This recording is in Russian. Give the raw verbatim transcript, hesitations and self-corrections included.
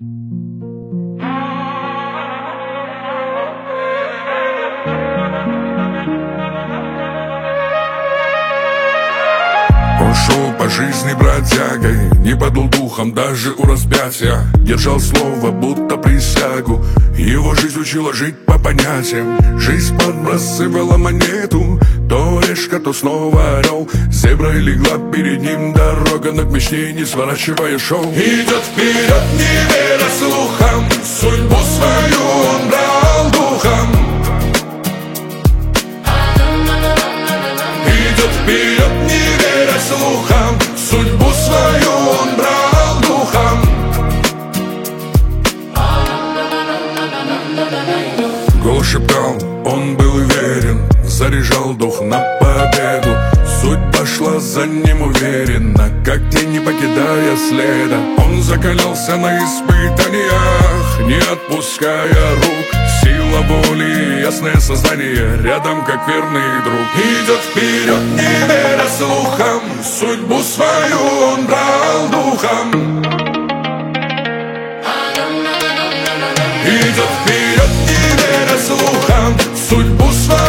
Он шел по жизни бродягой, не падал духом даже у распятия. Держал слово, будто присягу. Его жизнь учила жить по понятиям. Жизнь подбрасывала монету, то решка, то снова орел. Зебра легла перед ним, дорога на к мечте, не сворачивая шел. Идет вперед, не веря слухам, судьбу свою он брал духом. Идет вперед, не веря слухам, судьбу свою он брал духом. Голос шептал, он был уверен, заряжал дух на победу. Судьба шла за ним уверенно, как тень, не покидая следа. Он закалялся на испытаниях, не отпуская рук. Сила воли, ясное сознание, рядом как верный друг. Идет вперед, не веря слухам, судьбу свою он брал духом. Идет вперед, не веря слухам, судьбу свою